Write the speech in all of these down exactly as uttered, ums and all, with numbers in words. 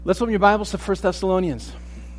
Let's open your Bibles to First Thessalonians.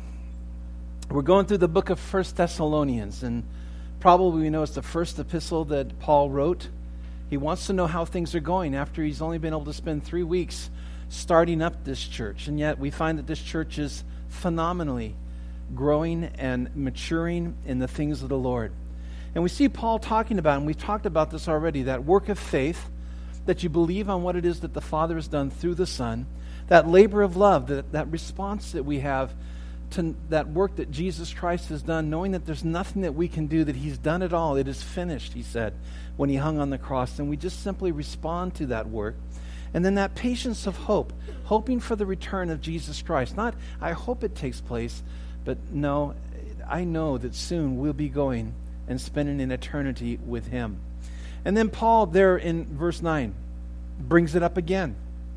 We're going through the book of First Thessalonians, and probably we know it's the first epistle that Paul wrote. He wants to know how things are going after he's only been able to spend three weeks starting up this church. And yet we find that this church is phenomenally growing and maturing in the things of the Lord. And we see Paul talking about, and we've talked about this already, that work of faith, that you believe on what it is that the Father has done through the Son, that labor of love, that, that response that we have to that work that Jesus Christ has done, knowing that there's nothing that we can do, that he's done it all. It is finished, he said, when he hung on the cross. And we just simply respond to that work. And then that patience of hope, hoping for the return of Jesus Christ. Not, I hope it takes place, but no, I know that soon we'll be going and spending an eternity with him. And then Paul there in verse nine brings it up again.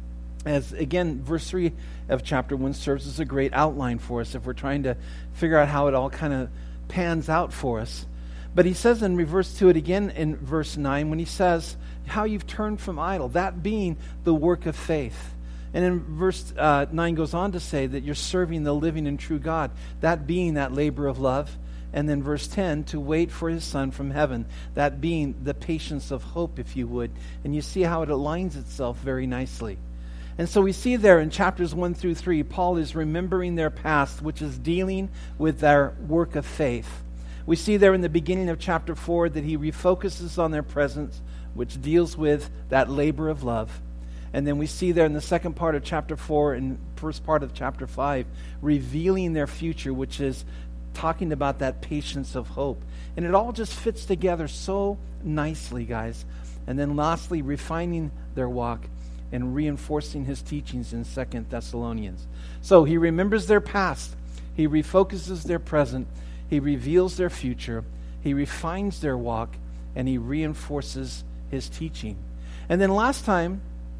As again, verse three of chapter one serves as a great outline for us if we're trying to figure out how it all kind of pans out for us. But he says in reverse to it again in verse nine when he says how you've turned from idol, that being the work of faith. And in verse uh, nine goes on to say that you're serving the living and true God, that being that labor of love. And then verse ten, to wait for his Son from heaven, that being the patience of hope, if you would. And you see how it aligns itself very nicely. And so we see there in chapters one through three, Paul is remembering their past, which is dealing with their work of faith. We see there in the beginning of chapter four that he refocuses on their present, which deals with that labor of love. And then we see there in the second part of chapter four and first part of chapter five, revealing their future, which is talking about that patience of hope. And it all just fits together so nicely, guys. And then lastly, refining their walk and reinforcing his teachings in Second Thessalonians. So he remembers their past, he refocuses their present, he reveals their future, he refines their walk, and he reinforces his teaching. And then last time,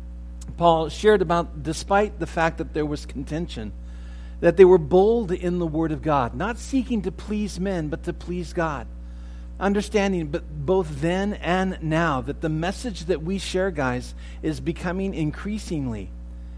Paul shared about, despite the fact that there was contention, that they were bold in the Word of God, not seeking to please men, but to please God. Understanding, but both then and now, that the message that we share, guys, is becoming increasingly,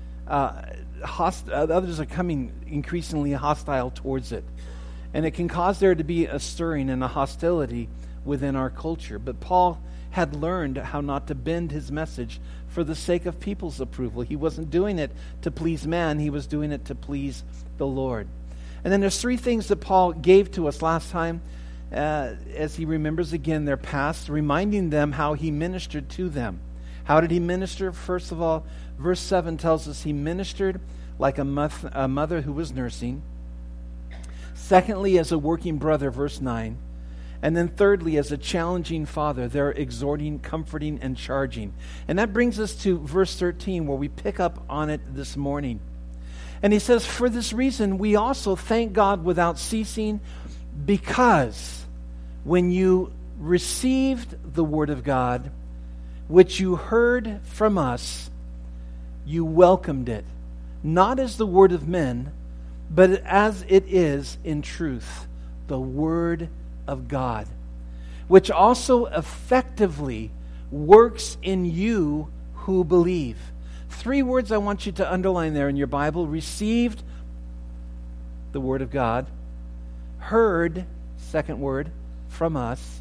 uh, host- others are coming increasingly hostile towards it. And it can cause there to be a stirring and a hostility within our culture. But Paul had learned how not to bend his message for the sake of people's approval. He wasn't doing it to please man, he was doing it to please the Lord. And then there's three things that Paul gave to us last time, Uh, as he remembers again their past, reminding them how he ministered to them. How did he minister? First of all, verse seven tells us he ministered like a, moth- a mother who was nursing. Secondly, as a working brother, verse nine. And then thirdly, as a challenging father, they're exhorting, comforting, and charging. And that brings us to verse thirteen, where we pick up on it this morning. And he says, for this reason, we also thank God without ceasing, because when you received the Word of God, which you heard from us, you welcomed it, not as the word of men, but as it is in truth, the Word of God, which also effectively works in you who believe. Three words I want you to underline there in your Bible: received the Word of God, heard, second word, from us.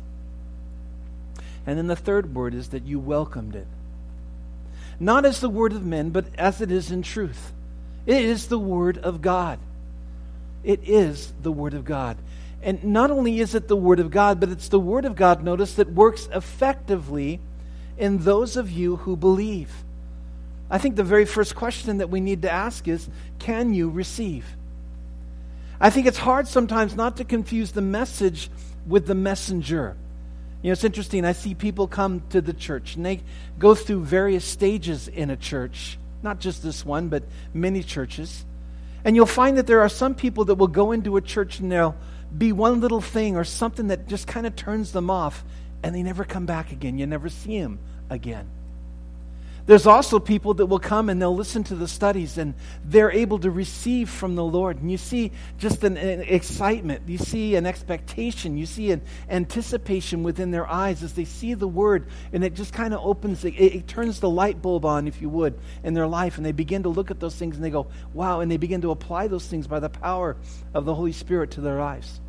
And then the third word is that you welcomed it. Not as the word of men, but as it is in truth. It is the Word of God. It is the Word of God. And not only is it the Word of God, but it's the Word of God, notice, that works effectively in those of you who believe. I think the very first question that we need to ask is, can you receive? I think it's hard sometimes not to confuse the message with the messenger. You know, it's interesting. I see people come to the church and they go through various stages in a church. Not just this one, but many churches. And you'll find that there are some people that will go into a church and there'll be one little thing or something that just kind of turns them off, and they never come back again. You never see them again. There's also people that will come and they'll listen to the studies and they're able to receive from the Lord. And you see just an, an excitement. You see an expectation. You see an anticipation within their eyes as they see the Word. And it just kind of opens, it, it turns the light bulb on, if you would, in their life. And they begin to look at those things and they go, wow. And they begin to apply those things by the power of the Holy Spirit to their lives.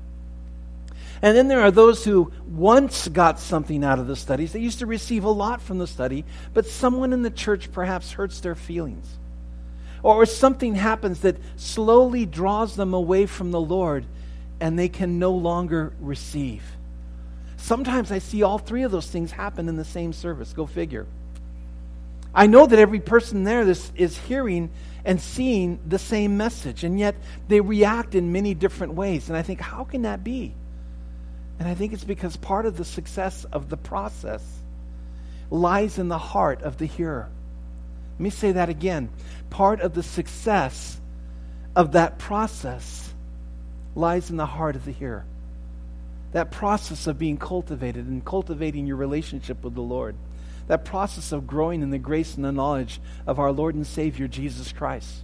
And then there are those who once got something out of the studies. They used to receive a lot from the study, but someone in the church perhaps hurts their feelings. Or something happens that slowly draws them away from the Lord, and they can no longer receive. Sometimes I see all three of those things happen in the same service. Go figure. I know that every person there is, is hearing and seeing the same message, and yet they react in many different ways. And I think, how can that be? And I think it's because part of the success of the process lies in the heart of the hearer. Let me say that again. Part of the success of that process lies in the heart of the hearer. That process of being cultivated and cultivating your relationship with the Lord. That process of growing in the grace and the knowledge of our Lord and Savior, Jesus Christ.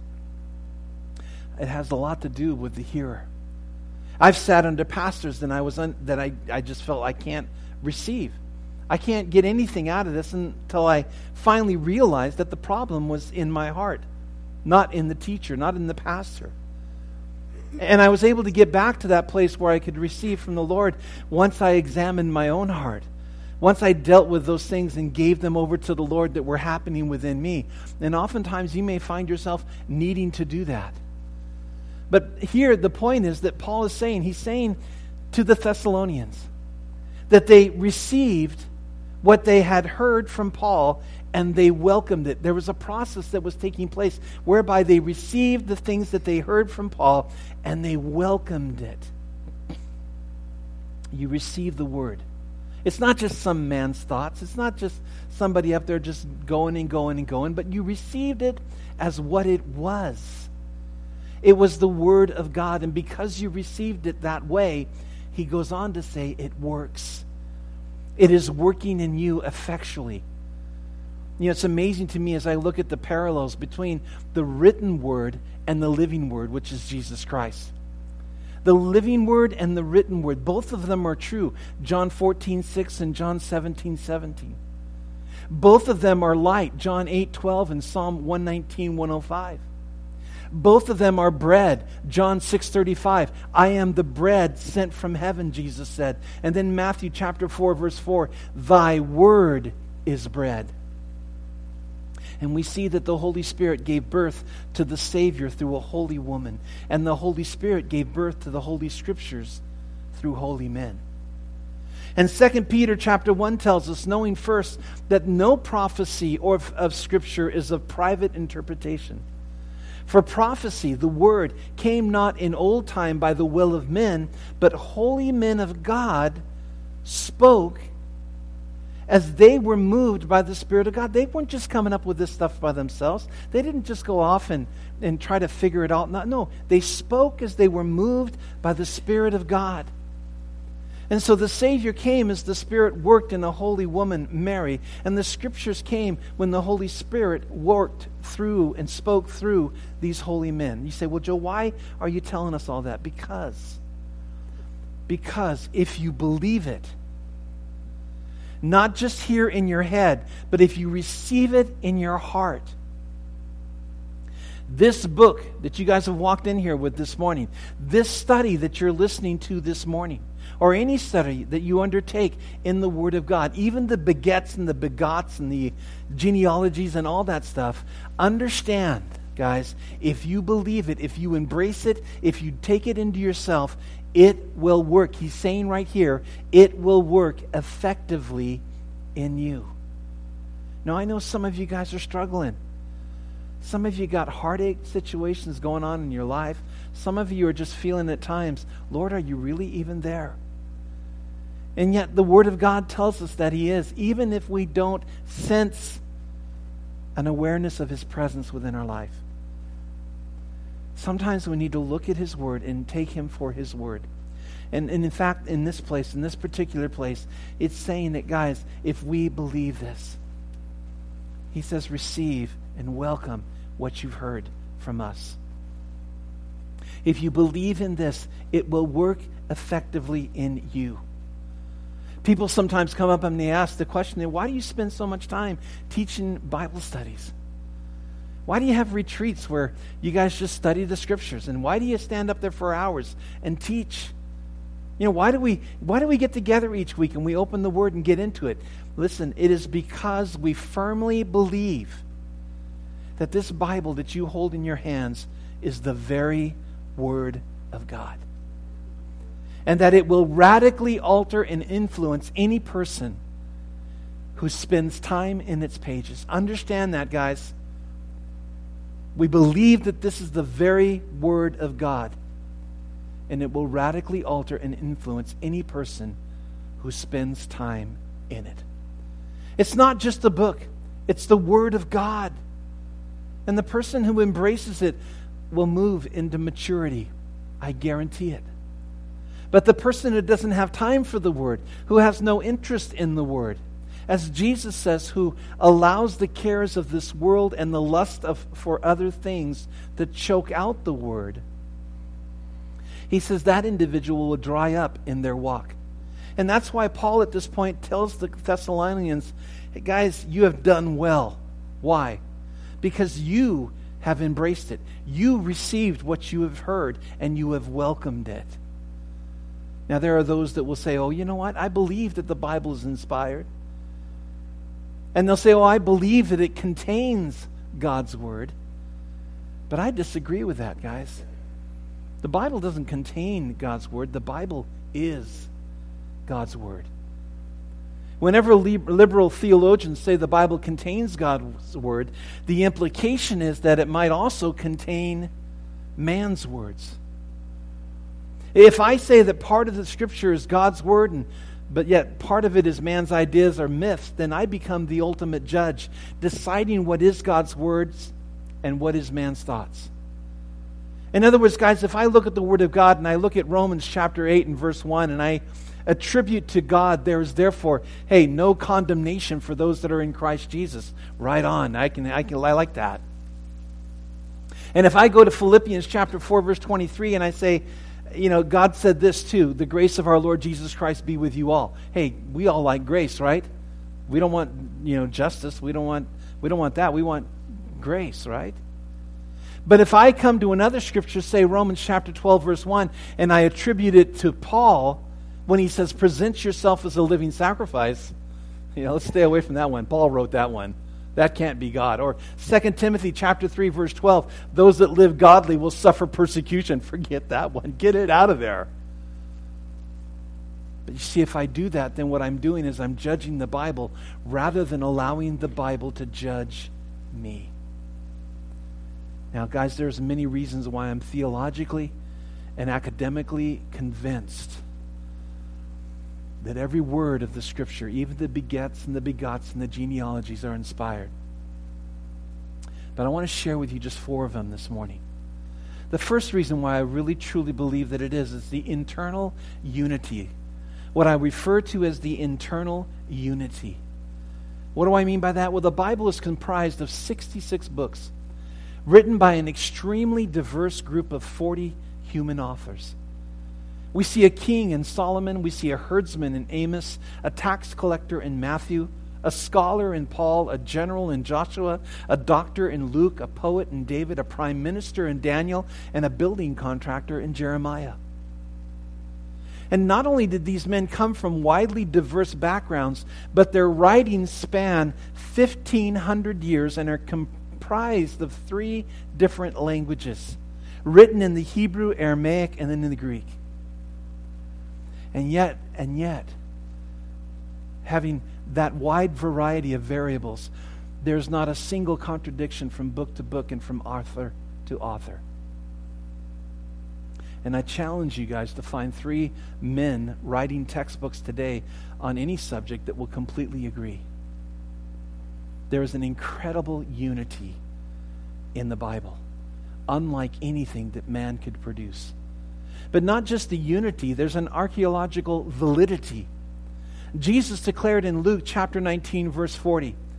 It has a lot to do with the hearer. I've sat under pastors and I was un, that I, I just felt I can't receive. I can't get anything out of this until I finally realized that the problem was in my heart, not in the teacher, not in the pastor. And I was able to get back to that place where I could receive from the Lord once I examined my own heart. Once I dealt with those things and gave them over to the Lord that were happening within me. And oftentimes you may find yourself needing to do that. But here the point is that Paul is saying, he's saying to the Thessalonians that they received what they had heard from Paul and they welcomed it. There was a process that was taking place whereby they received the things that they heard from Paul and they welcomed it. You receive the word. It's not just some man's thoughts. It's not just somebody up there just going and going and going, but you received it as what it was. It was the Word of God, and because you received it that way, he goes on to say it works. It is working in you effectually. You know, it's amazing to me as I look at the parallels between the written Word and the living Word, which is Jesus Christ. The living Word and the written Word, both of them are true. John fourteen six and John seventeen seventeen. Both of them are light. John eight twelve and Psalm one nineteen one oh five. Both of them are bread. John six thirty-five. I am the bread sent from heaven, Jesus said. And then Matthew chapter four, verse four. Thy word is bread. And we see that the Holy Spirit gave birth to the Savior through a holy woman. And the Holy Spirit gave birth to the Holy Scriptures through holy men. And Second Peter chapter one tells us, knowing first that no prophecy or of, of Scripture is of private interpretation. For prophecy, the word, came not in old time by the will of men, but holy men of God spoke as they were moved by the Spirit of God. They weren't just coming up with this stuff by themselves. They didn't just go off and, and try to figure it out. No, no, they spoke as they were moved by the Spirit of God. And so the Savior came as the Spirit worked in a holy woman, Mary. And the Scriptures came when the Holy Spirit worked through and spoke through these holy men. You say, well, Joe, why are you telling us all that? Because, because if you believe it, not just here in your head, but if you receive it in your heart, this book that you guys have walked in here with this morning, this study that you're listening to this morning, or any study that you undertake in the Word of God, even the begets and the begots and the genealogies and all that stuff, understand, guys, if you believe it, if you embrace it, if you take it into yourself, it will work. He's saying right here, it will work effectively in you. Now, I know some of you guys are struggling. Some of you got heartache situations going on in your life. Some of you are just feeling at times, Lord, are you really even there? And yet the Word of God tells us that He is, even if we don't sense an awareness of His presence within our life. Sometimes we need to look at His Word and take Him for His Word. And, and in fact, in this place, in this particular place, it's saying that, guys, if we believe this, He says, receive and welcome what you've heard from us. If you believe in this, it will work effectively in you. People sometimes come up and they ask the question, why do you spend so much time teaching Bible studies? Why do you have retreats where you guys just study the scriptures? And why do you stand up there for hours and teach? You know, why do we why do we get together each week and we open the Word and get into it? Listen, it is because we firmly believe that this Bible that you hold in your hands is the very Word of God. And that it will radically alter and influence any person who spends time in its pages. Understand that, guys. We believe that this is the very Word of God. And it will radically alter and influence any person who spends time in it. It's not just a book. It's the Word of God. And the person who embraces it will move into maturity. I guarantee it. But the person who doesn't have time for the Word, who has no interest in the Word, as Jesus says, who allows the cares of this world and the lust of for other things to choke out the Word, he says that individual will dry up in their walk. And that's why Paul at this point tells the Thessalonians, hey guys, you have done well. Why? Because you have embraced it. You received what you have heard and you have welcomed it. Now there are those that will say, oh, you know what? I believe that the Bible is inspired. And they'll say, oh, I believe that it contains God's Word. But I disagree with that, guys. The Bible doesn't contain God's Word. The Bible is God's Word. Whenever liberal theologians say the Bible contains God's Word, the implication is that it might also contain man's words. If I say that part of the Scripture is God's Word, and but yet part of it is man's ideas or myths, then I become the ultimate judge, deciding what is God's words and what is man's thoughts. In other words, guys, if I look at the Word of God and I look at Romans chapter eight and verse one and I attribute to God, there is therefore, hey, no condemnation for those that are in Christ Jesus. Right on. I can, I can, I like that. And if I go to Philippians chapter four, verse twenty-three, and I say, you know, God said this too, the grace of our Lord Jesus Christ be with you all. Hey, we all like grace, right? We don't want, you know, justice. We don't want, we don't want that. We want grace, right? But if I come to another scripture, say Romans chapter twelve, verse one, and I attribute it to Paul when he says, present yourself as a living sacrifice, you know, let's stay away from that one. Paul wrote that one. That can't be God. Or Second Timothy chapter three, verse twelve, those that live godly will suffer persecution. Forget that one. Get it out of there. But you see, if I do that, then what I'm doing is I'm judging the Bible rather than allowing the Bible to judge me. Now, guys, there's many reasons why I'm theologically and academically convinced that every word of the Scripture, even the begets and the begots and the genealogies, are inspired. But I want to share with you just four of them this morning. The first reason why I really truly believe that it is is the internal unity. What I refer to as the internal unity. What do I mean by that? Well, the Bible is comprised of sixty-six books written by an extremely diverse group of forty human authors. We see a king in Solomon. We see a herdsman in Amos, a tax collector in Matthew, a scholar in Paul, a general in Joshua, a doctor in Luke, a poet in David, a prime minister in Daniel, and a building contractor in Jeremiah. And not only did these men come from widely diverse backgrounds, but their writings span fifteen hundred years and are comprised of three different languages, written in the Hebrew, Aramaic, and then in the Greek. And yet, and yet, having that wide variety of variables, there's not a single contradiction from book to book and from author to author. And I challenge you guys to find three men writing textbooks today on any subject that will completely agree. There is an incredible unity in the Bible, unlike anything that man could produce. But not just the unity, there's an archaeological validity. Jesus declared in Luke chapter nineteen, verse forty,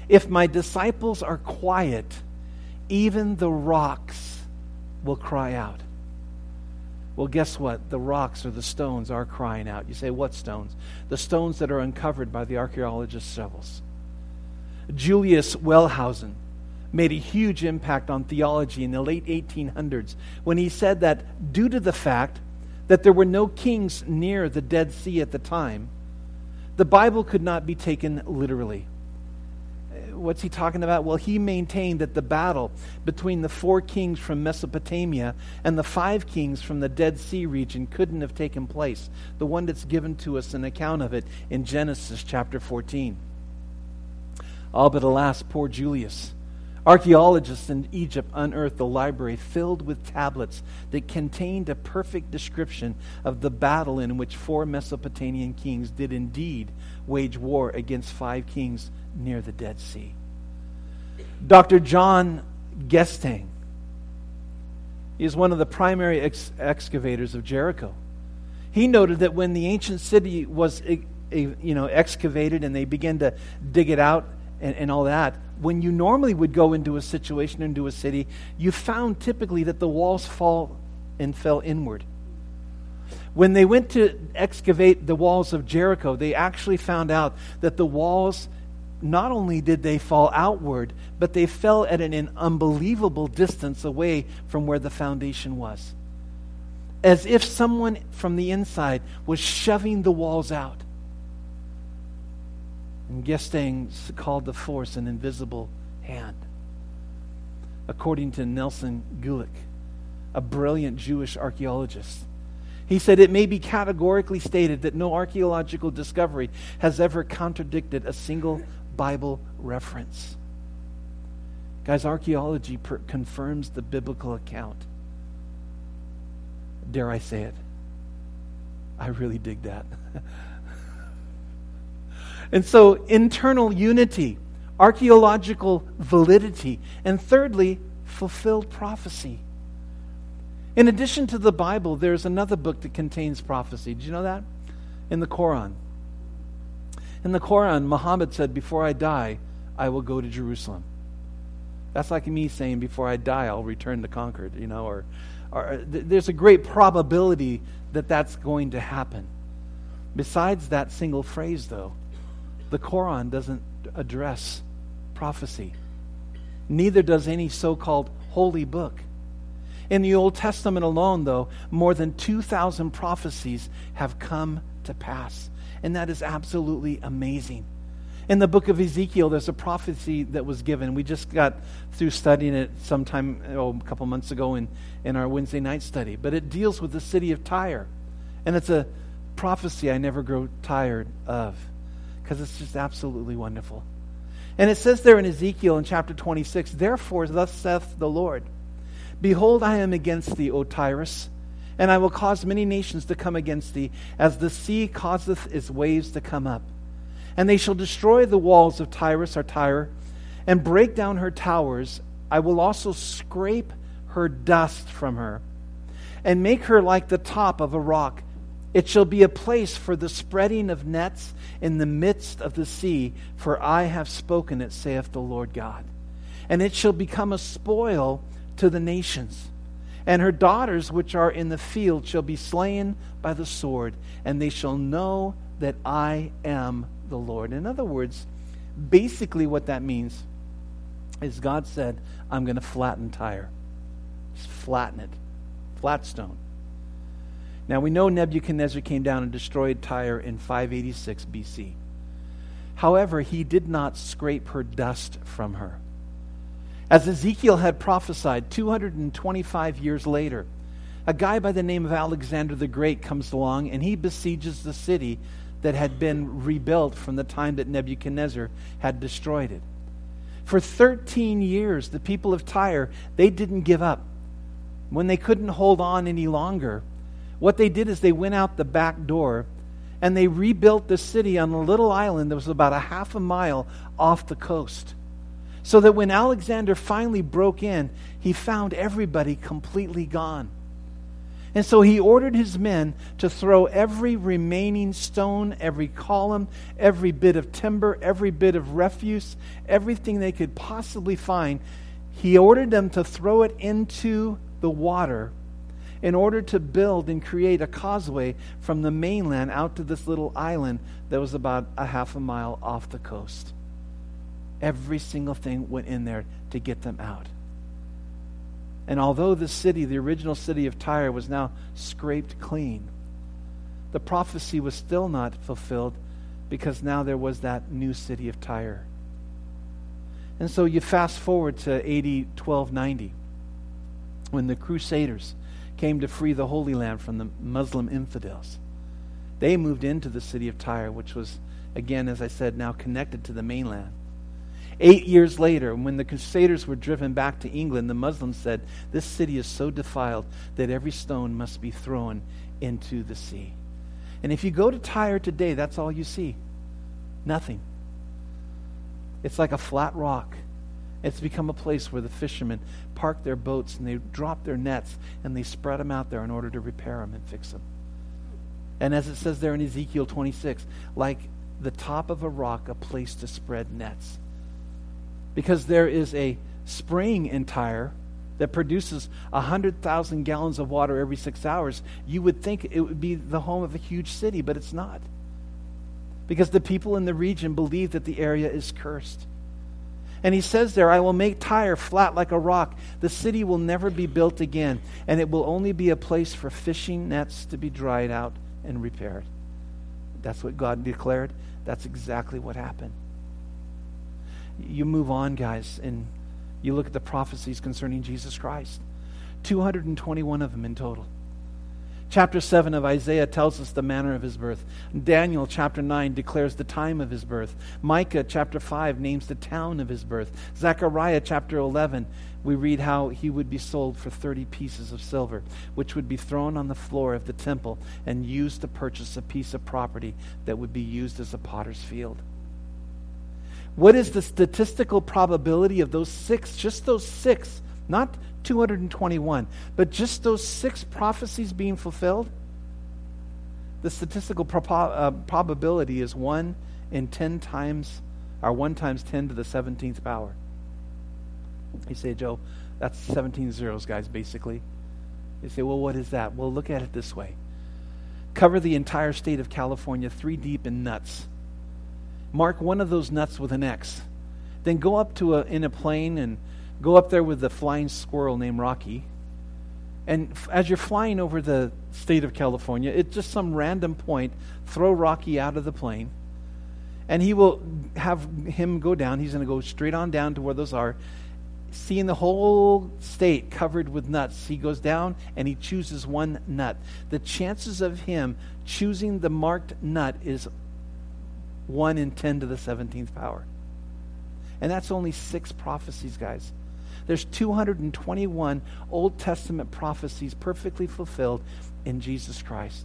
If my disciples are quiet, even the rocks will cry out. Well, guess what? The rocks or the stones are crying out. You say, what stones? The stones that are uncovered by the archaeologists' shovels. Julius Wellhausen made a huge impact on theology in the late eighteen hundreds when he said that due to the fact that there were no kings near the Dead Sea at the time, the Bible could not be taken literally. What's he talking about? Well, he maintained that the battle between the four kings from Mesopotamia and the five kings from the Dead Sea region couldn't have taken place. The one that's given to us an account of it in Genesis chapter fourteen. All but alas, poor Julius. Archaeologists in Egypt unearthed a library filled with tablets that contained a perfect description of the battle in which four Mesopotamian kings did indeed wage war against five kings near the Dead Sea. Doctor John Gestang is one of the primary ex- excavators of Jericho. He noted that when the ancient city was e- e- you know, excavated and they began to dig it out and, and all that, when you normally would go into a situation, into a city, you found typically that the walls fall and fell inward. When they went to excavate the walls of Jericho, they actually found out that the walls, not only did they fall outward, but they fell at an, an unbelievable distance away from where the foundation was. As if someone from the inside was shoving the walls out. And Gestang called the force an invisible hand. According to Nelson Gulick, a brilliant Jewish archaeologist, he said it may be categorically stated that no archaeological discovery has ever contradicted a single Bible reference. Guys, archaeology per- confirms the biblical account. Dare I say it? I really dig that. And so, internal unity, archaeological validity, and thirdly, fulfilled prophecy. In addition to the Bible, there's another book that contains prophecy. Did you know that? In the Quran. In the Quran, Muhammad said, before I die, I will go to Jerusalem. That's like me saying, before I die, I'll return to Concord, you know, or, or th- there's a great probability that that's going to happen. Besides that single phrase, though, the Quran doesn't address prophecy. Neither does any so-called holy book. In the Old Testament alone, though, more than two thousand prophecies have come to pass. And that is absolutely amazing. In the book of Ezekiel, there's a prophecy that was given. We just got through studying it sometime, oh, a couple months ago in, in our Wednesday night study. But it deals with the city of Tyre. And it's a prophecy I never grow tired of, because it's just absolutely wonderful. And it says there in Ezekiel in chapter twenty-six, therefore thus saith the Lord, behold, I am against thee, O Tyrus, and I will cause many nations to come against thee, as the sea causeth its waves to come up. And they shall destroy the walls of Tyrus or Tyre, and break down her towers. I will also scrape her dust from her, and make her like the top of a rock. It shall be a place for the spreading of nets in the midst of the sea, for I have spoken it, saith the Lord God. And it shall become a spoil to the nations. And her daughters which are in the field shall be slain by the sword, and they shall know that I am the Lord. In other words, basically what that means is God said, I'm going to flatten Tyre. Just flatten it. Flat stone. Now we know Nebuchadnezzar came down and destroyed Tyre in five eighty-six B C. However, he did not scrape her dust from her. As Ezekiel had prophesied two hundred twenty-five years later, a guy by the name of Alexander the Great comes along and he besieges the city that had been rebuilt from the time that Nebuchadnezzar had destroyed it. For thirteen years, the people of Tyre, they didn't give up. When they couldn't hold on any longer, what they did is they went out the back door and they rebuilt the city on a little island that was about a half a mile off the coast. So that when Alexander finally broke in, he found everybody completely gone. And so he ordered his men to throw every remaining stone, every column, every bit of timber, every bit of refuse, everything they could possibly find. He ordered them to throw it into the water in order to build and create a causeway from the mainland out to this little island that was about a half a mile off the coast. Every single thing went in there to get them out. And although the city, the original city of Tyre, was now scraped clean, the prophecy was still not fulfilled because now there was that new city of Tyre. And so you fast forward to A D twelve ninety, when the Crusaders came to free the Holy Land from the Muslim infidels. They moved into the city of Tyre, which was, again, as I said, now connected to the mainland. Eight years later, when the Crusaders were driven back to England, the Muslims said, this city is so defiled that every stone must be thrown into the sea. And if you go to Tyre today, that's all you see. Nothing. It's like a flat rock. It's become a place where the fishermen park their boats and they drop their nets and they spread them out there in order to repair them and fix them. And as it says there in Ezekiel twenty-six, like the top of a rock, a place to spread nets. Because there is a spring in Tyre that produces one hundred thousand gallons of water every six hours, you would think it would be the home of a huge city, but it's not. Because the people in the region believe that the area is cursed. And he says there, I will make Tyre flat like a rock. The city will never be built again, and it will only be a place for fishing nets to be dried out and repaired. That's what God declared. That's exactly what happened. You move on, guys, and you look at the prophecies concerning Jesus Christ. two hundred twenty-one of them in total. Chapter seven of Isaiah tells us the manner of his birth. Daniel chapter nine declares the time of his birth. Micah chapter five names the town of his birth. Zechariah chapter eleven, we read how he would be sold for thirty pieces of silver, which would be thrown on the floor of the temple and used to purchase a piece of property that would be used as a potter's field. What is the statistical probability of those six, just those six, not two hundred twenty-one, but just those six prophecies being fulfilled? The statistical pro- uh, probability is one in ten times, or one times ten to the seventeenth power. You say, Joe, that's seventeen zeros, guys, basically. You say, well, what is that? Well, look at it this way. Cover the entire state of California three deep in nuts. Mark one of those nuts with an X. Then go up to a, in a plane and go up there with the flying squirrel named Rocky. And f- as you're flying over the state of California, at just some random point, throw Rocky out of the plane. And he will have him go down. He's going to go straight on down to where those are. Seeing the whole state covered with nuts, he goes down and he chooses one nut. The chances of him choosing the marked nut is one in ten to the seventeenth power. And that's only six prophecies, guys. There's two hundred twenty-one Old Testament prophecies perfectly fulfilled in Jesus Christ.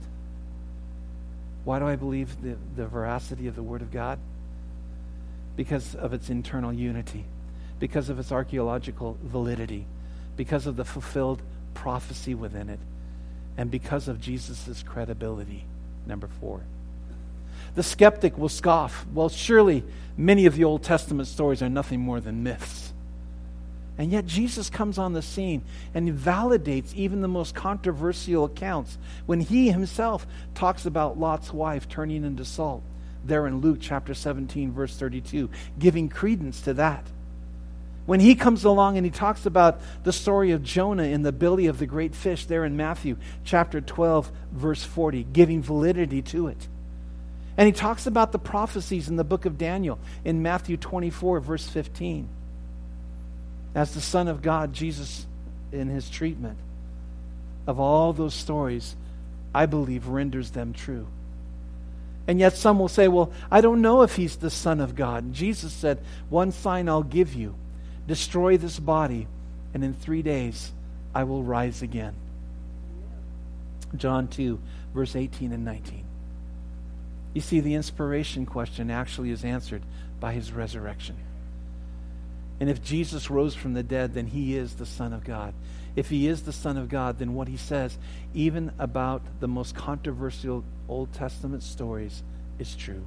Why do I believe the, the veracity of the Word of God? Because of its internal unity, because of its archaeological validity, because of the fulfilled prophecy within it, and because of Jesus' credibility. Number four. The skeptic will scoff. Well, surely many of the Old Testament stories are nothing more than myths. And yet Jesus comes on the scene and he validates even the most controversial accounts when he himself talks about Lot's wife turning into salt there in Luke chapter seventeen, verse thirty-two, giving credence to that. When he comes along and he talks about the story of Jonah in the belly of the great fish there in Matthew chapter twelve, verse forty, giving validity to it. And he talks about the prophecies in the book of Daniel in Matthew twenty-four, verse fifteen. As the Son of God, Jesus, in his treatment of all those stories, I believe renders them true. And yet some will say, well, I don't know if he's the Son of God. And Jesus said, one sign I'll give you. Destroy this body, and in three days I will rise again. John two, verse eighteen and nineteen. You see, the inspiration question actually is answered by his resurrection. And if Jesus rose from the dead, then he is the Son of God. If he is the Son of God, then what he says, even about the most controversial Old Testament stories, is true.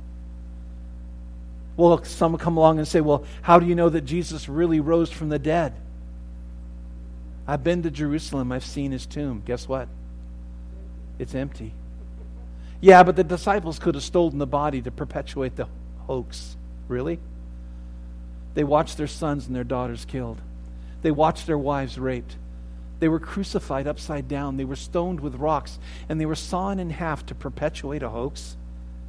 Well, some will come along and say, well, how do you know that Jesus really rose from the dead? I've been to Jerusalem. I've seen his tomb. Guess what? It's empty. Yeah, but the disciples could have stolen the body to perpetuate the hoax. Really? They watched their sons and their daughters killed. They watched their wives raped. They were crucified upside down. They were stoned with rocks, and they were sawn in half to perpetuate a hoax.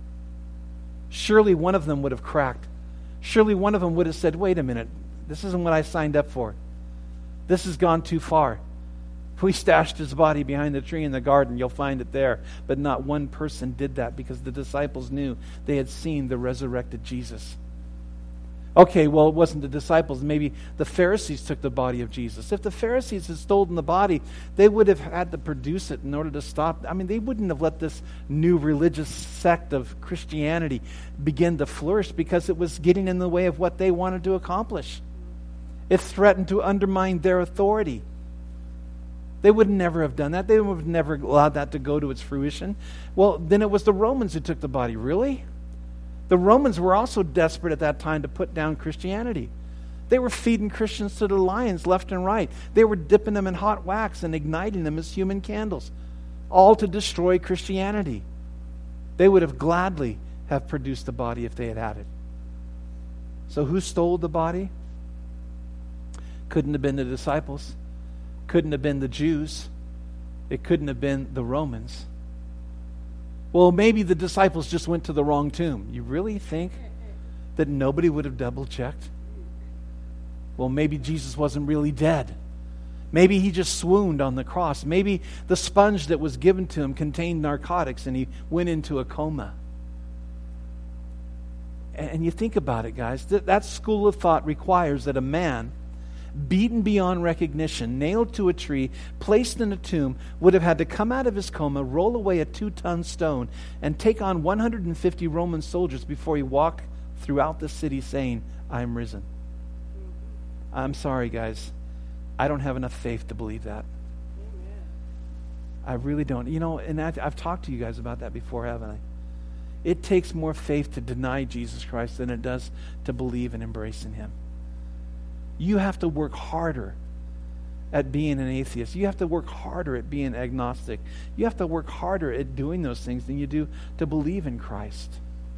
Surely one of them would have cracked. Surely one of them would have said, wait a minute, this isn't what I signed up for. This has gone too far. If we stashed his body behind the tree in the garden, you'll find it there. But not one person did that because the disciples knew they had seen the resurrected Jesus. Okay, well, it wasn't the disciples. Maybe the Pharisees took the body of Jesus. If the Pharisees had stolen the body, they would have had to produce it in order to stop. I mean, they wouldn't have let this new religious sect of Christianity begin to flourish because it was getting in the way of what they wanted to accomplish. It threatened to undermine their authority. They would never have done that. They would have never allowed that to go to its fruition. Well, then it was the Romans who took the body. Really? The Romans were also desperate at that time to put down Christianity. They were feeding Christians to the lions left and right. They were dipping them in hot wax and igniting them as human candles, all to destroy Christianity. They would have gladly have produced the body if they had had it. So who stole the body? Couldn't have been the disciples. Couldn't have been the Jews. It couldn't have been the Romans. Well, maybe the disciples just went to the wrong tomb. You really think that nobody would have double-checked? Well, maybe Jesus wasn't really dead. Maybe he just swooned on the cross. Maybe the sponge that was given to him contained narcotics and he went into a coma. And you think about it, guys. That school of thought requires that a man beaten beyond recognition, nailed to a tree, placed in a tomb, would have had to come out of his coma, roll away a two-ton stone, and take on one hundred fifty Roman soldiers before he walked throughout the city saying, I'm risen. I'm sorry, guys. I don't have enough faith to believe that. Amen. I really don't. You know, and I've talked to you guys about that before, haven't I? It takes more faith to deny Jesus Christ than it does to believe and embrace in him. You have to work harder at being an atheist. You have to work harder at being agnostic. You have to work harder at doing those things than you do to believe in Christ.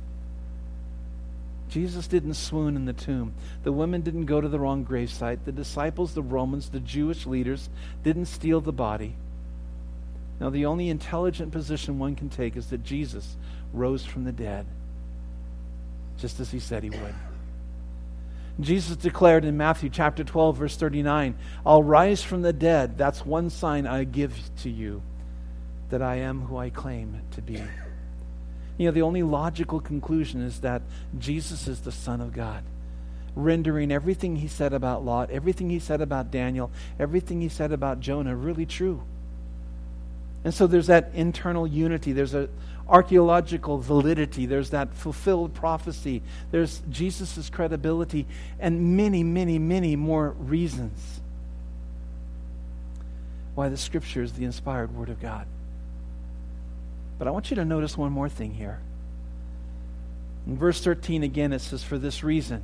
Jesus didn't swoon in the tomb. The women didn't go to the wrong gravesite. The disciples, the Romans, the Jewish leaders didn't steal the body. Now, the only intelligent position one can take is that Jesus rose from the dead, just as he said he would. Jesus declared in Matthew chapter twelve, verse thirty-nine, I'll rise from the dead. That's one sign I give to you, that I am who I claim to be. You know, the only logical conclusion is that Jesus is the Son of God, rendering everything he said about Lot, everything he said about Daniel, everything he said about Jonah really true. And so there's that internal unity. There's a archaeological validity. There's that fulfilled prophecy. There's Jesus' credibility and many, many, many more reasons why the Scripture is the inspired Word of God. But I want you to notice one more thing here. In verse thirteen again it says, for this reason,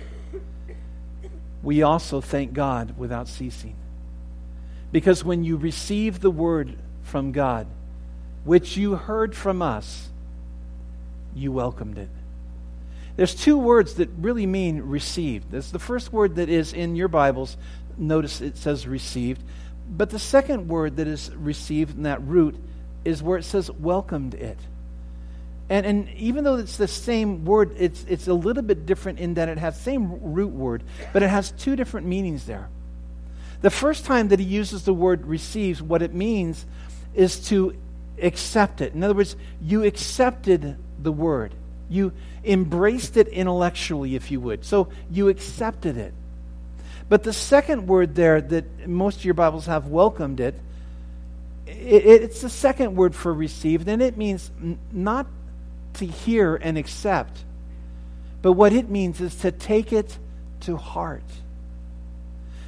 we also thank God without ceasing. Because when you receive the Word from God, which you heard from us, you welcomed it. There's two words that really mean received. There's the first word that is in your Bibles. Notice it says received. But the second word that is received in that root is where it says welcomed it. And, and even though it's the same word, it's, it's a little bit different in that it has the same root word, but it has two different meanings there. The first time that he uses the word receives, what it means is to accept it. In other words, you accepted the word. You embraced it intellectually, if you would. So you accepted it. But the second word there that most of your Bibles have, welcomed it, it it's the second word for received, and it means n- not to hear and accept, but what it means is to take it to heart.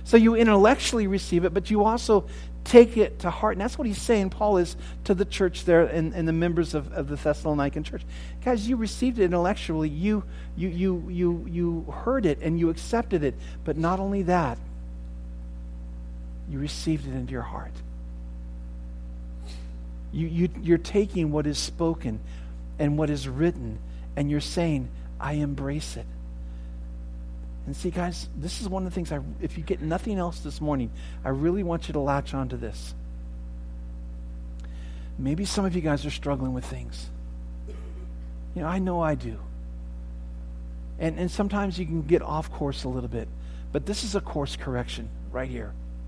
So you intellectually receive it, but you also take it to heart. And that's what he's saying, Paul is, to the church there and, and the members of, of the Thessalonican church. Guys, you received it intellectually. You, you, you, you, you heard it and you accepted it. But not only that, you received it into your heart. You, you, you're taking what is spoken and what is written, and you're saying, I embrace it. And see, guys, this is one of the things, I, if you get nothing else this morning, I really want you to latch onto this. Maybe some of you guys are struggling with things. You know, I know I do. And, and sometimes you can get off course a little bit. But this is a course correction right here.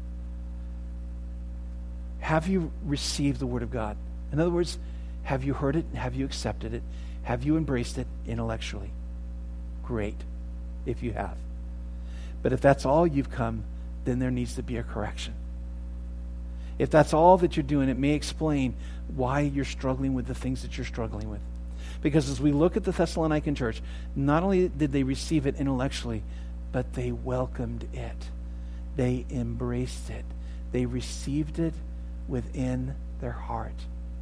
Have you received the Word of God? In other words, have you heard it? Have you accepted it? Have you embraced it intellectually? Great, if you have. But if that's all you've come, then there needs to be a correction. If that's all that you're doing, it may explain why you're struggling with the things that you're struggling with. Because as we look at the Thessalonican church, not only did they receive it intellectually, but they welcomed it. They embraced it. They received it within their heart.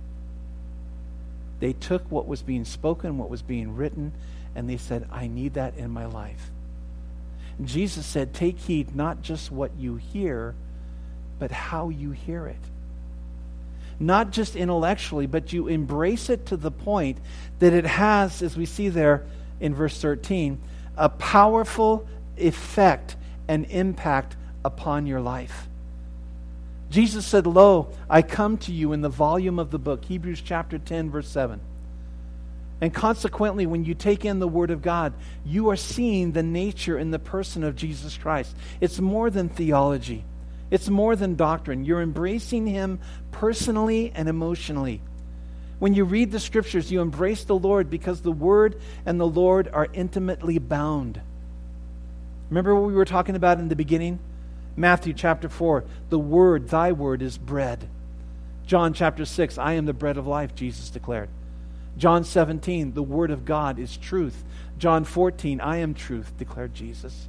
They took what was being spoken, what was being written, and they said, I need that in my life. Jesus said, take heed not just what you hear, but how you hear it. Not just intellectually, but you embrace it to the point that it has, as we see there in verse thirteen, a powerful effect and impact upon your life. Jesus said, lo, I come to you in the volume of the book, Hebrews chapter ten, verse seven. And consequently, when you take in the Word of God, you are seeing the nature and the person of Jesus Christ. It's more than theology. It's more than doctrine. You're embracing Him personally and emotionally. When you read the Scriptures, you embrace the Lord because the Word and the Lord are intimately bound. Remember what we were talking about in the beginning? Matthew chapter four, the Word, thy Word is bread. John chapter six, I am the bread of life, Jesus declared. John seventeen, the Word of God is truth. John fourteen, I am truth, declared Jesus.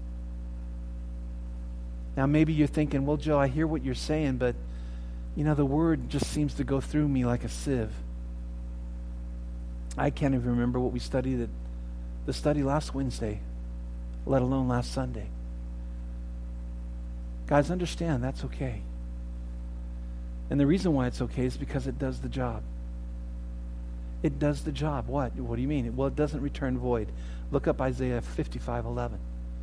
Now maybe you're thinking, well, Joe, I hear what you're saying, but you know, the Word just seems to go through me like a sieve. I can't even remember what we studied at the study last Wednesday, let alone last Sunday. Guys, understand that's okay. And the reason why it's okay is because it does the job. It does the job. What? What do you mean? Well, it doesn't return void. Look up Isaiah fifty-five eleven.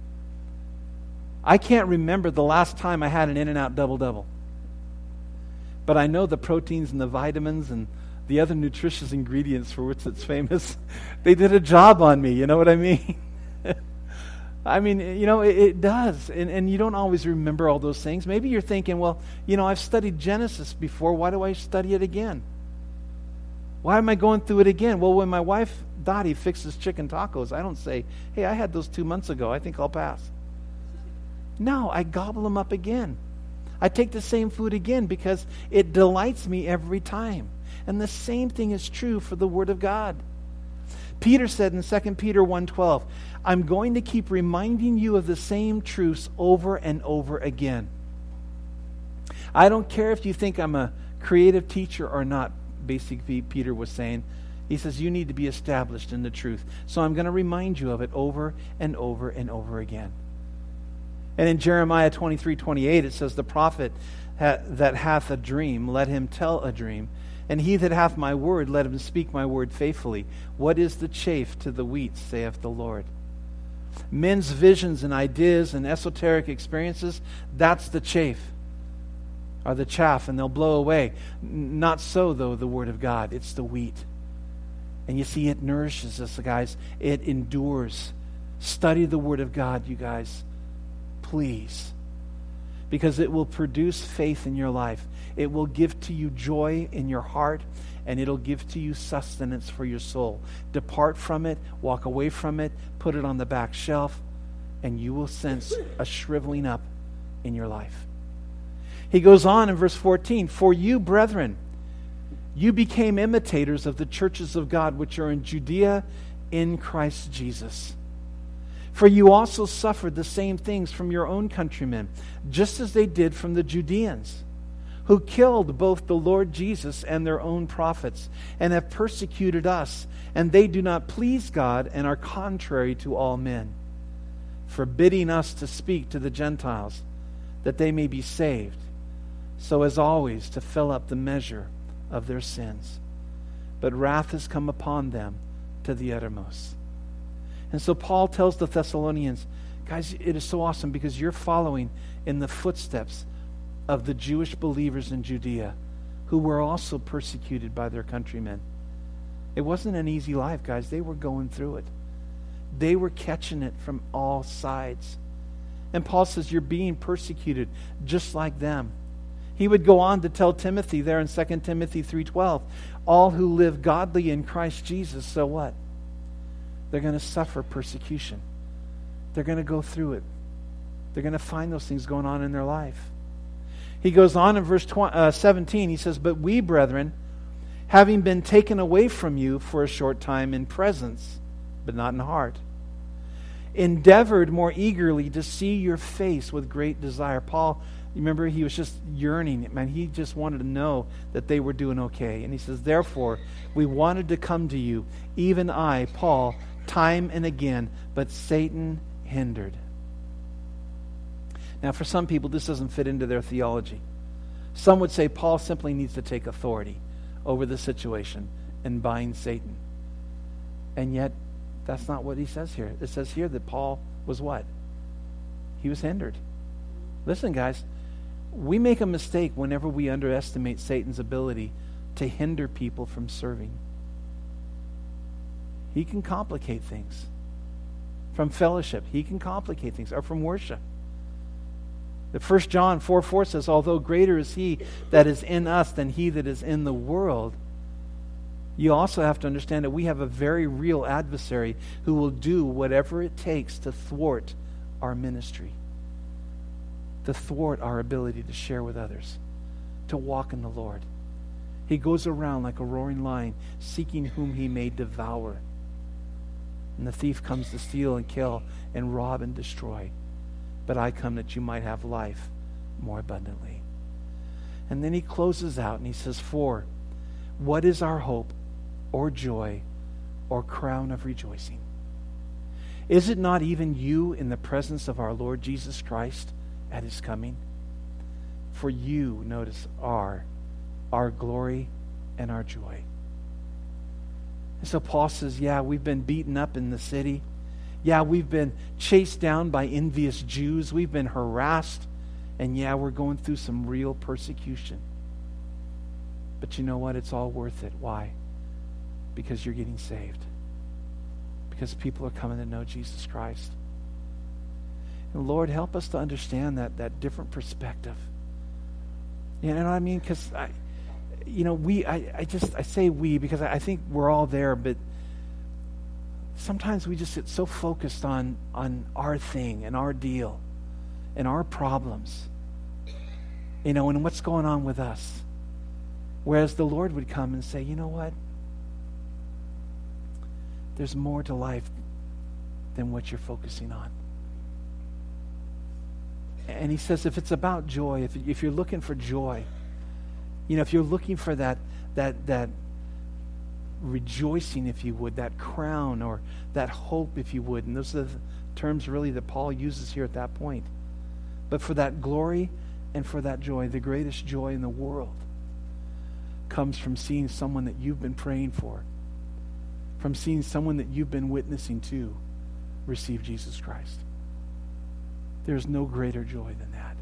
I can't remember the last time I had an In-N-Out double-double. But I know the proteins and the vitamins and the other nutritious ingredients for which it's famous, they did a job on me. You know what I mean? I mean, you know, it, it does. And, and you don't always remember all those things. Maybe you're thinking, well, you know, I've studied Genesis before. Why do I study it again? Why am I going through it again? Well, when my wife, Dottie, fixes chicken tacos, I don't say, hey, I had those two months ago. I think I'll pass. No, I gobble them up again. I take the same food again because it delights me every time. And the same thing is true for the Word of God. Peter said in Second Peter one twelve, I'm going to keep reminding you of the same truths over and over again. I don't care if you think I'm a creative teacher or not, basically Peter was saying. He says, you need to be established in the truth. So I'm going to remind you of it over and over and over again. And in Jeremiah twenty-three twenty-eight, it says, the prophet ha- that hath a dream, let him tell a dream. And he that hath my word, let him speak my word faithfully. What is the chaff to the wheat, saith the Lord? Men's visions and ideas and esoteric experiences, that's the chaff, or the chaff, and they'll blow away. N- not so, though, the Word of God. It's the wheat. And you see, it nourishes us, guys. It endures. Study the Word of God, you guys. Please. Because it will produce faith in your life. It will give to you joy in your heart, and it'll give to you sustenance for your soul. Depart from it, walk away from it, put it on the back shelf, and you will sense a shriveling up in your life. He goes on in verse fourteen, for you, brethren, you became imitators of the churches of God which are in Judea in Christ Jesus. For you also suffered the same things from your own countrymen, just as they did from the Judeans, who killed both the Lord Jesus and their own prophets, and have persecuted us, and they do not please God and are contrary to all men, forbidding us to speak to the Gentiles, that they may be saved, so as always to fill up the measure of their sins. But wrath has come upon them to the uttermost. And so Paul tells the Thessalonians, guys, it is so awesome because you're following in the footsteps of the Jewish believers in Judea who were also persecuted by their countrymen. It wasn't an easy life, guys. They were going through it. They were catching it from all sides. And Paul says, you're being persecuted just like them. He would go on to tell Timothy there in Second Timothy three twelve, all who live godly in Christ Jesus, so what? They're going to suffer persecution. They're going to go through it. They're going to find those things going on in their life. He goes on in verse seventeen, he says, but we, brethren, having been taken away from you for a short time in presence, but not in heart, endeavored more eagerly to see your face with great desire. Paul, remember, he was just yearning. Man, he just wanted to know that they were doing okay. And he says, therefore, we wanted to come to you, even I, Paul, time and again, but Satan hindered. Now, for some people, this doesn't fit into their theology. Some would say Paul simply needs to take authority over the situation and bind Satan. And yet, that's not what he says here. It says here that Paul was what? He was hindered. Listen, guys, we make a mistake whenever we underestimate Satan's ability to hinder people from serving. He can complicate things. From fellowship, he can complicate things, or from worship. The First John four four says, although greater is he that is in us than he that is in the world, you also have to understand that we have a very real adversary who will do whatever it takes to thwart our ministry, to thwart our ability to share with others, to walk in the Lord. He goes around like a roaring lion, seeking whom he may devour. And the thief comes to steal and kill and rob and destroy. But I come that you might have life more abundantly. And then he closes out and he says, for what is our hope or joy or crown of rejoicing? Is it not even you in the presence of our Lord Jesus Christ at his coming? For you, notice, are our glory and our joy. And so Paul says, yeah, we've been beaten up in the city. Yeah, we've been chased down by envious Jews. We've been harassed. And yeah, we're going through some real persecution. But you know what? It's all worth it. Why? Because you're getting saved. Because people are coming to know Jesus Christ. And Lord, help us to understand that, that different perspective. You know what I mean? Because, I, you know, we, I, I just, I say we because I, I think we're all there, but sometimes we just get so focused on, on our thing and our deal and our problems, you know, and what's going on with us. Whereas the Lord would come and say, you know what? There's more to life than what you're focusing on. And he says, if it's about joy, if, if you're looking for joy, you know, if you're looking for that, that, that rejoicing, if you would, that crown or that hope, if you would, and those are the terms really that Paul uses here at that point. But for that glory and for that joy, the greatest joy in the world comes from seeing someone that you've been praying for, from seeing someone that you've been witnessing to receive Jesus Christ. There's no greater joy than that.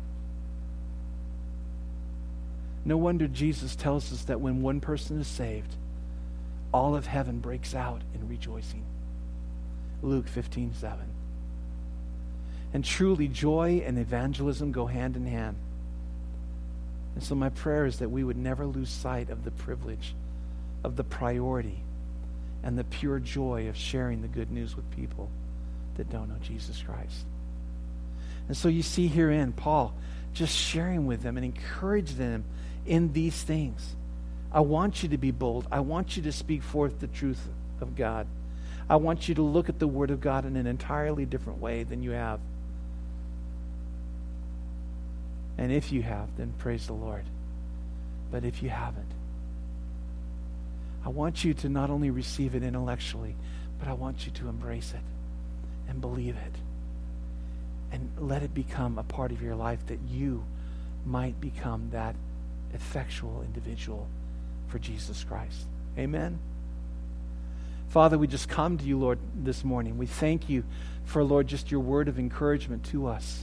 No wonder Jesus tells us that when one person is saved, all of heaven breaks out in rejoicing. Luke fifteen seven. And truly, joy and evangelism go hand in hand. And so my prayer is that we would never lose sight of the privilege, of the priority, and the pure joy of sharing the good news with people that don't know Jesus Christ. And so you see herein Paul just sharing with them and encouraging them in these things. I want you to be bold. I want you to speak forth the truth of God. I want you to look at the Word of God in an entirely different way than you have. And if you have, then praise the Lord. But if you haven't, I want you to not only receive it intellectually, but I want you to embrace it and believe it. And let it become a part of your life that you might become that effectual individual for Jesus Christ. Amen? Father, we just come to you, Lord, this morning. We thank you for, Lord, just your word of encouragement to us.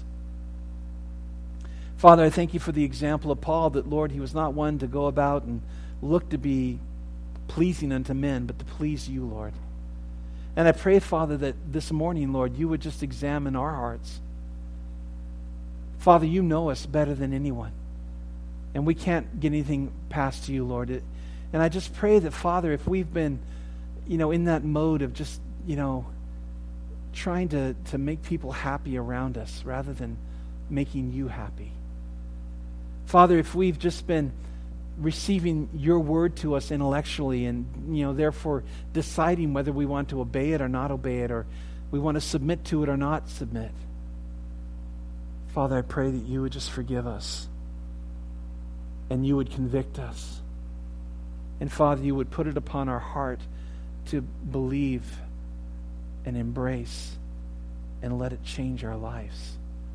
Father, I thank you for the example of Paul, that, Lord, he was not one to go about and look to be pleasing unto men, but to please you, Lord. And I pray, Father, that this morning, Lord, you would just examine our hearts. Father, you know us better than anyone, and we can't get anything past you, Lord. It, and I just pray that, Father, if we've been, you know, in that mode of just, you know, trying to, to make people happy around us rather than making you happy. Father, if we've just been receiving your word to us intellectually and, you know, therefore deciding whether we want to obey it or not obey it, or we want to submit to it or not submit. Father, I pray that you would just forgive us and you would convict us. And Father, you would put it upon our heart to believe and embrace and let it change our lives.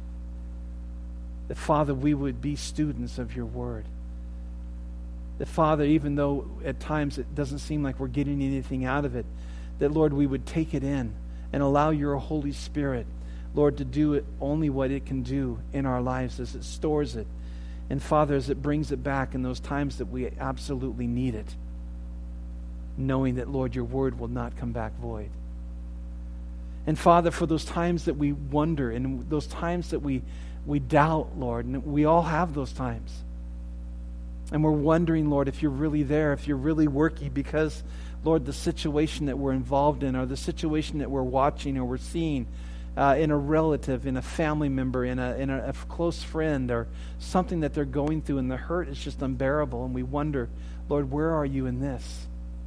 That, Father, we would be students of your word. That, Father, even though at times it doesn't seem like we're getting anything out of it, that, Lord, we would take it in and allow your Holy Spirit, Lord, to do it only what it can do in our lives as it stores it. And, Father, as it brings it back in those times that we absolutely need it, knowing that, Lord, your word will not come back void. And, Father, for those times that we wonder and those times that we We doubt, Lord, and we all have those times. And we're wondering, Lord, if you're really there, if you're really working, because, Lord, the situation that we're involved in, or the situation that we're watching or we're seeing uh, in a relative, in a family member, in, a, in a, a close friend, or something that they're going through, and the hurt is just unbearable, and we wonder, Lord, where are you in this?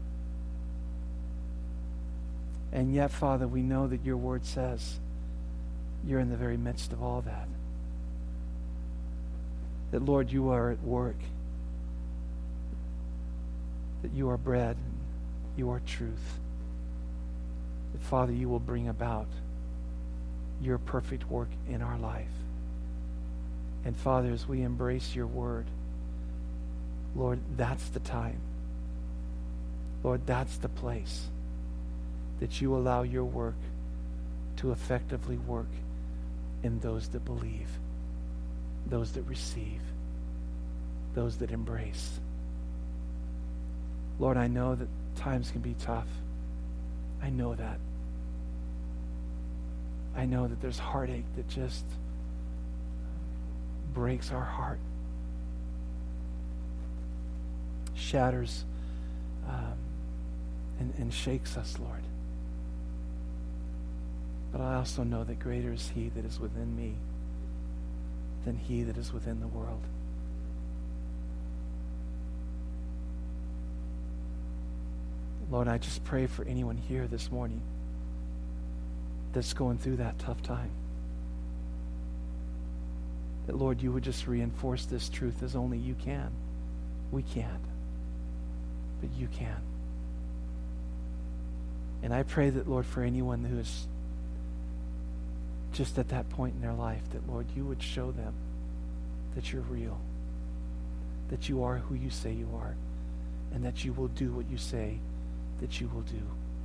And yet, Father, we know that your word says you're in the very midst of all that. That, Lord, you are at work. That you are bread. You are truth. That, Father, you will bring about your perfect work in our life. And, Father, as we embrace your word, Lord, that's the time. Lord, that's the place that you allow your work to effectively work in those that believe, those that receive, those that embrace. Lord, I know that times can be tough. I know that. I know that there's heartache that just breaks our heart, shatters um, and, and shakes us, Lord. But I also know that greater is he that is within me than he that is within the world. Lord, I just pray for anyone here this morning that's going through that tough time. That, Lord, you would just reinforce this truth as only you can. We can't, but you can. And I pray that, Lord, for anyone who is just at that point in their life, that, Lord, you would show them that you're real, that you are who you say you are, and that you will do what you say that you will do,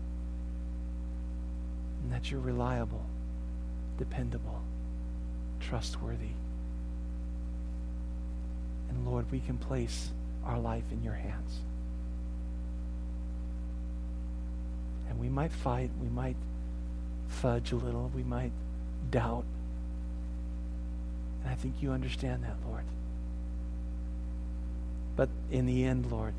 and that you're reliable, dependable, trustworthy. And, Lord, we can place our life in your hands. And we might fight, we might fudge a little, we might doubt. And I think you understand that, Lord. But in the end, Lord,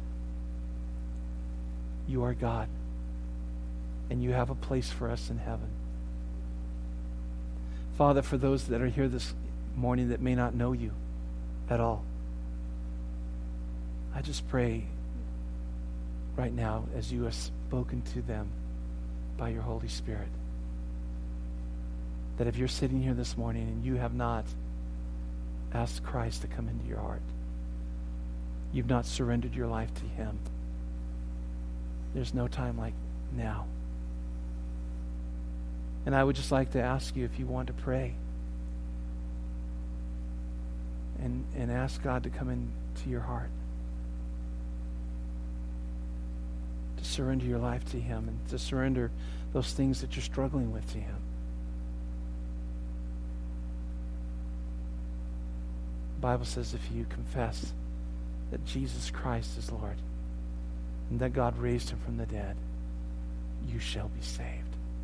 you are God, and you have a place for us in heaven. Father, for those that are here this morning that may not know you at all, I just pray right now, as you have spoken to them, by your Holy Spirit. That if you're sitting here this morning and you have not asked Christ to come into your heart, you've not surrendered your life to him, there's no time like now. And I would just like to ask you if you want to pray and, and ask God to come into your heart, to surrender your life to him and to surrender those things that you're struggling with to him. The Bible says if you confess that Jesus Christ is Lord and that God raised him from the dead, you shall be saved.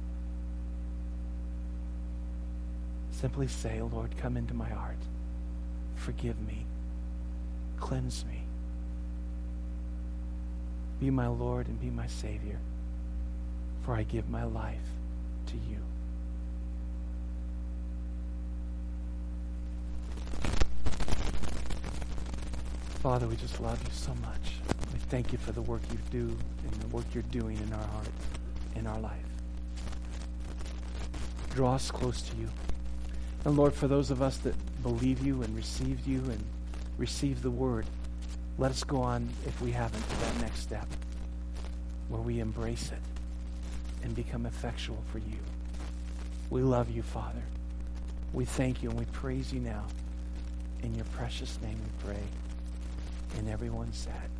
Simply say, Lord, come into my heart. Forgive me. Cleanse me. Be my Lord and be my Savior, for I give my life to you. Father, we just love you so much. We thank you for the work you do and the work you're doing in our heart, in our life. Draw us close to you. And Lord, for those of us that believe you and received you and received the word, let us go on, if we haven't, to that next step where we embrace it and become effectual for you. We love you, Father. We thank you and we praise you now. In your precious name we pray. And everyone said,